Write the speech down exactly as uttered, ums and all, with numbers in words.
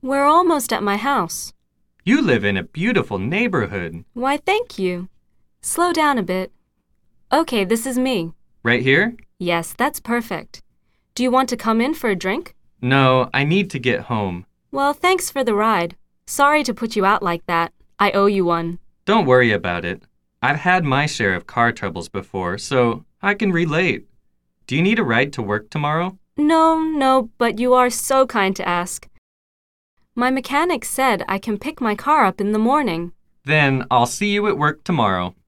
We're almost at my house. You live in a beautiful neighborhood. Why, thank you. Slow down a bit. Okay, this is me. Right here? Yes, that's perfect. Do you want to come in for a drink? No, I need to get home. Well, thanks for the ride. Sorry to put you out like that. I owe you one. Don't worry about it. I've had my share of car troubles before, so I can relate. Do you need a ride to work tomorrow? No, no, but you are so kind to ask. My mechanic said I can pick my car up in the morning. Then I'll see you at work tomorrow.